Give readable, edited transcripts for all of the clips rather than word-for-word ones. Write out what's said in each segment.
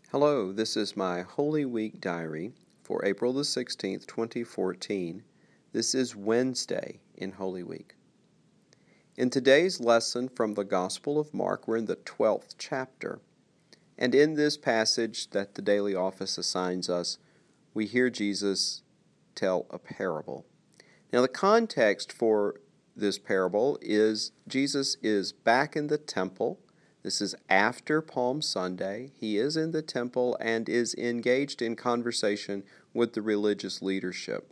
Hello, this is my Holy Week diary for April the 16th, 2014. This is Wednesday in Holy Week. In today's lesson from the Gospel of Mark, we're in the 12th chapter. And in this passage that the daily office assigns us, we hear Jesus tell a parable. Now, the context for this parable is Jesus is back in the temple. This is after Palm Sunday. He is in the temple and is engaged in conversation with the religious leadership.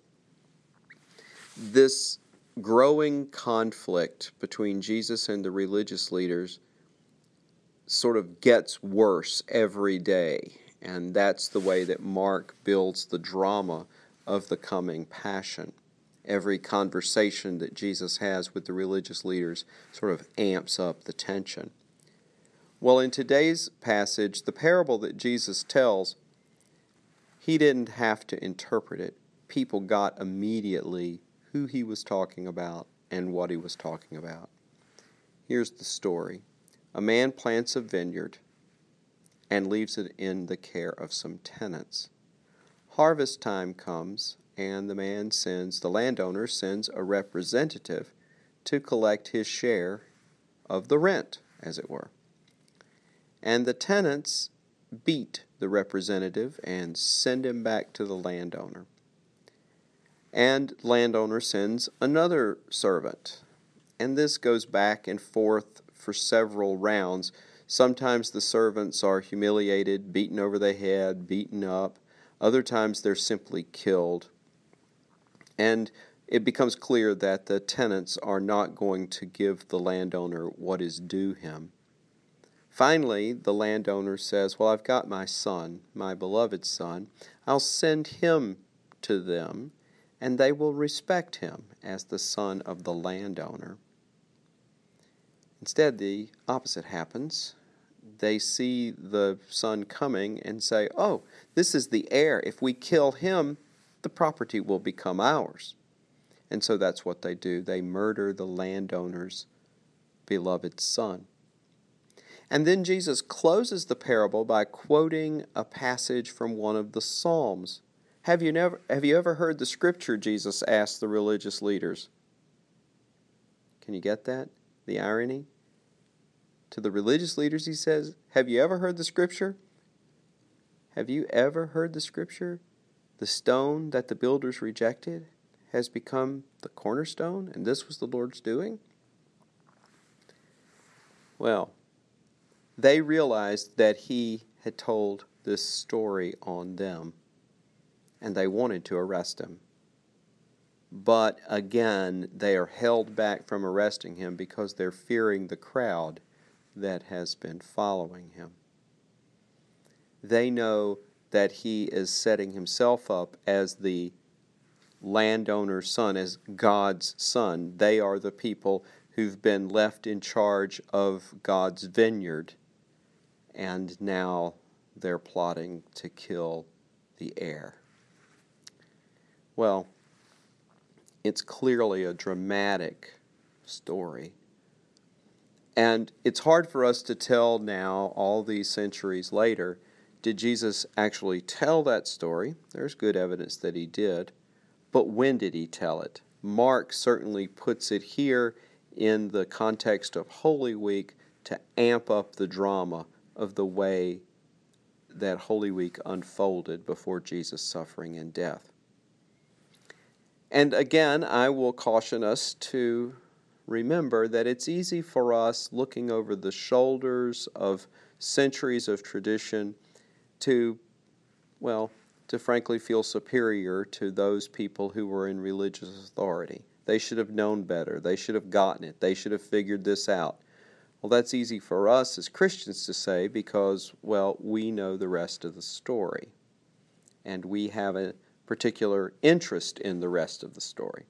This growing conflict between Jesus and the religious leaders sort of gets worse every day, and that's the way that Mark builds the drama of the coming passion. Every conversation that Jesus has with the religious leaders sort of amps up the tension. Well, in today's passage, the parable that Jesus tells, he didn't have to interpret it. People got immediately who he was talking about and what he was talking about. Here's the story. A man plants a vineyard and leaves it in the care of some tenants. Harvest time comes, and the landowner sends a representative to collect his share of the rent, as it were. And the tenants beat the representative and send him back to the landowner. And landowner sends another servant. And this goes back and forth for several rounds. Sometimes the servants are humiliated, beaten over the head, beaten up. Other times they're simply killed. And it becomes clear that the tenants are not going to give the landowner what is due him. Finally, the landowner says, well, I've got my son, my beloved son. I'll send him to them, and they will respect him as the son of the landowner. Instead, the opposite happens. They see the son coming and say, oh, this is the heir. If we kill him, the property will become ours. And so that's what they do. They murder the landowner's beloved son. And then Jesus closes the parable by quoting a passage from one of the Psalms. Have you ever heard the scripture? Jesus asked the religious leaders. Can you get that? The irony? To the religious leaders he says, have you ever heard the scripture? Have you ever heard the scripture? The stone that the builders rejected has become the cornerstone, and this was the Lord's doing? Well, they realized that he had told this story on them, and they wanted to arrest him. But again, they are held back from arresting him because they're fearing the crowd that has been following him. They know that he is setting himself up as the landowner's son, as God's son. They are the people who've been left in charge of God's vineyard. And now they're plotting to kill the heir. Well, it's clearly a dramatic story. And it's hard for us to tell now, all these centuries later, did Jesus actually tell that story? There's good evidence that he did. But when did he tell it? Mark certainly puts it here in the context of Holy Week to amp up the drama of the way that Holy Week unfolded before Jesus' suffering and death. And again, I will caution us to remember that it's easy for us, looking over the shoulders of centuries of tradition, to frankly feel superior to those people who were in religious authority. They should have known better. They should have gotten it. They should have figured this out. Well, that's easy for us as Christians to say because, we know the rest of the story. And we have a particular interest in the rest of the story.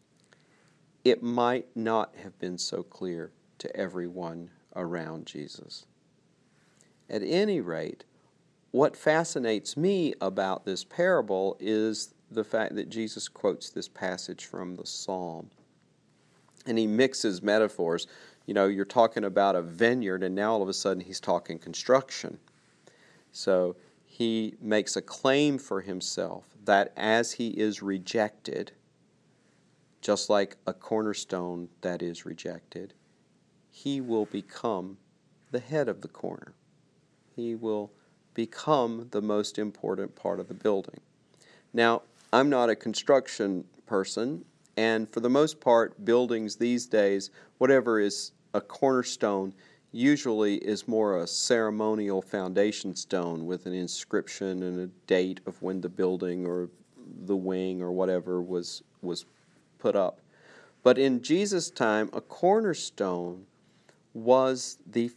It might not have been so clear to everyone around Jesus. At any rate, what fascinates me about this parable is the fact that Jesus quotes this passage from the Psalm. And he mixes metaphors. You're talking about a vineyard, and now all of a sudden he's talking construction. So He makes a claim for himself that as he is rejected, just like a cornerstone that is rejected, he will become the head of the corner. He will become the most important part of the building. Now, I'm not a construction person, and for the most part, buildings these days, whatever is a cornerstone, usually is more a ceremonial foundation stone with an inscription and a date of when the building or the wing or whatever was put up. But in Jesus' time, a cornerstone was the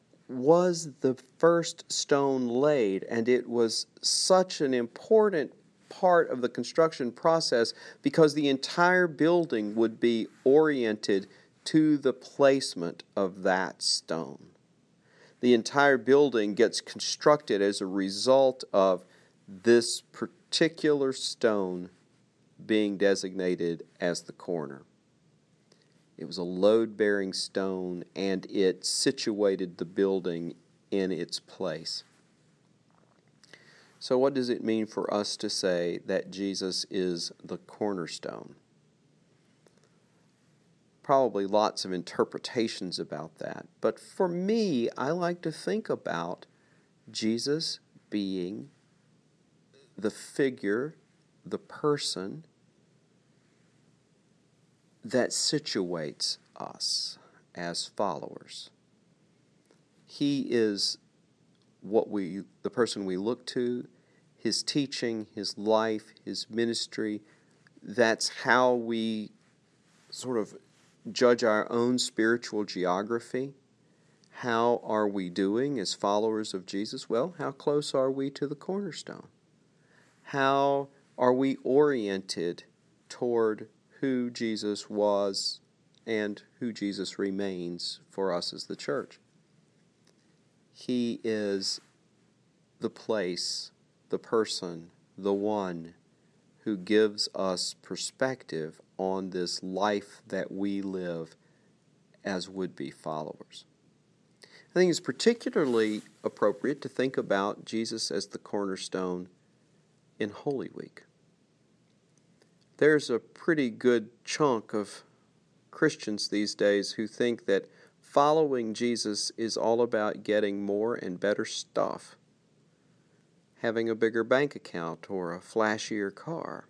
first stone laid, and it was such an important part of the construction process because the entire building would be oriented to the placement of that stone. The entire building gets constructed as a result of this particular stone being designated as the corner. It was a load-bearing stone, and it situated the building in its place. So what does it mean for us to say that Jesus is the cornerstone? Probably lots of interpretations about that. But for me, I like to think about Jesus being the figure, the person that situates us as followers. He is the person we look to, his teaching, his life, his ministry. That's how we sort of judge our own spiritual geography. How are we doing as followers of Jesus? Well, how close are we to the cornerstone? How are we oriented toward who Jesus was and who Jesus remains for us as the church? He is the place, the person, the one who gives us perspective on this life that we live as would-be followers. I think it's particularly appropriate to think about Jesus as the cornerstone in Holy Week. There's a pretty good chunk of Christians these days who think that following Jesus is all about getting more and better stuff, having a bigger bank account or a flashier car.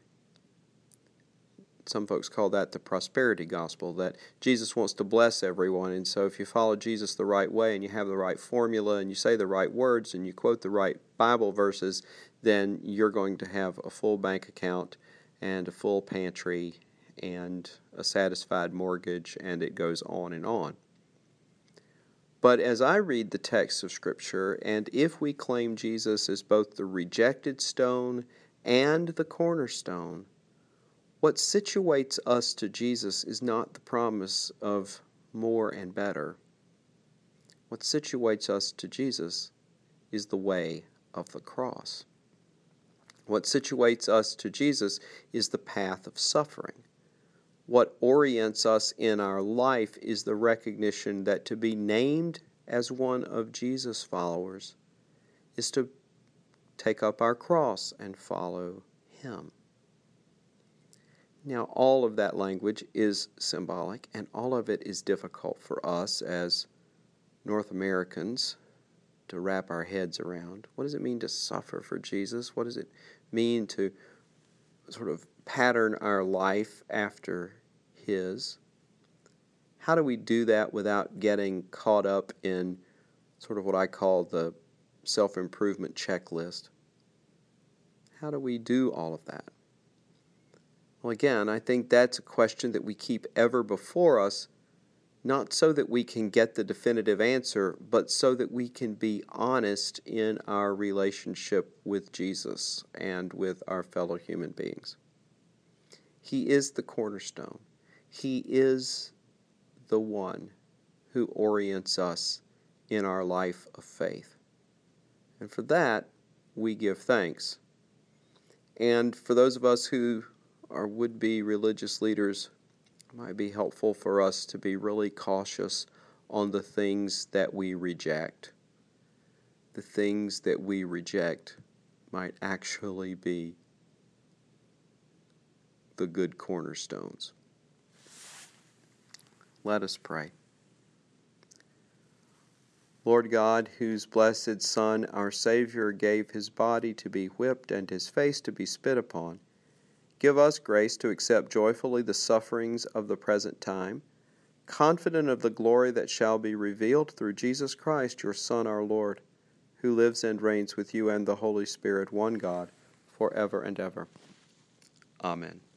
Some folks call that the prosperity gospel, that Jesus wants to bless everyone, and so if you follow Jesus the right way and you have the right formula and you say the right words and you quote the right Bible verses, then you're going to have a full bank account and a full pantry and a satisfied mortgage, and it goes on and on. But as I read the text of Scripture, and if we claim Jesus as both the rejected stone and the cornerstone, what situates us to Jesus is not the promise of more and better. What situates us to Jesus is the way of the cross. What situates us to Jesus is the path of suffering. What orients us in our life is the recognition that to be named as one of Jesus' followers is to take up our cross and follow Him. Now, all of that language is symbolic, and all of it is difficult for us as North Americans to wrap our heads around. What does it mean to suffer for Jesus? What does it mean to sort of pattern our life after His? How do we do that without getting caught up in sort of what I call the self-improvement checklist? How do we do all of that? Well, again, I think that's a question that we keep ever before us, not so that we can get the definitive answer, but so that we can be honest in our relationship with Jesus and with our fellow human beings. He is the cornerstone. He is the one who orients us in our life of faith. And for that, we give thanks. And for those of us who are would-be religious leaders, it might be helpful for us to be really cautious on the things that we reject. The things that we reject might actually be the good cornerstones. Let us pray. Lord God, whose blessed Son, our Savior, gave his body to be whipped and his face to be spit upon, give us grace to accept joyfully the sufferings of the present time, confident of the glory that shall be revealed through Jesus Christ, your Son, our Lord, who lives and reigns with you and the Holy Spirit, one God, forever and ever. Amen.